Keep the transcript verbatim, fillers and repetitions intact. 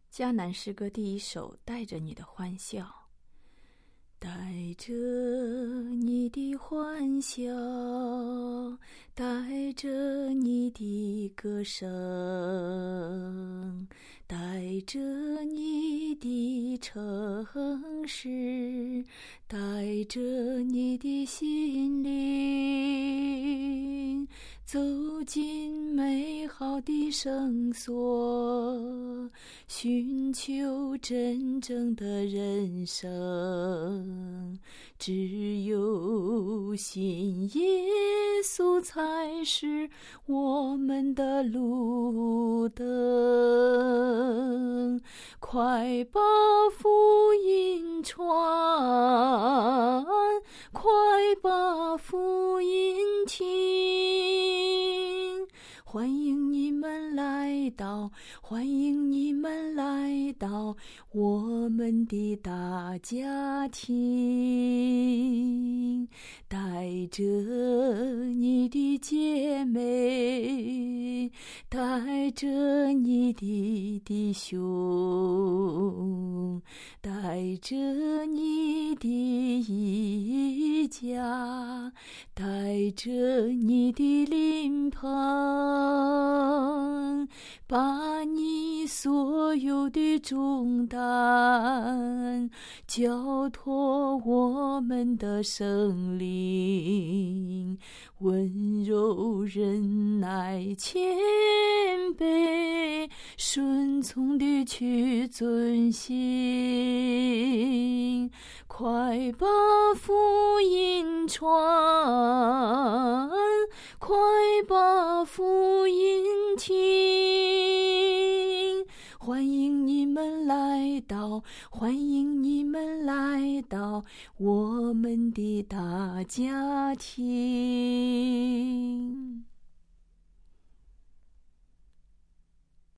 迦南诗歌第一首，带着你的欢笑。带着你的欢笑，带着你的歌声，带着你的诚实，带着你的心灵，走进美好的圣所，寻求真正的人生。只有信耶稣才是我们的路灯，快把福音传，快把福音听，欢迎你们来到，欢迎你们来到我们的大家庭，带着你的姐妹，带着你的弟兄，带着你的一家，带着你的邻朋，把你所有的重担交托我们的圣灵，温柔忍耐谦卑，顺从地去遵行，快把福音传，快把福音听，欢迎你们来到，欢迎你们来到我们的大家庭。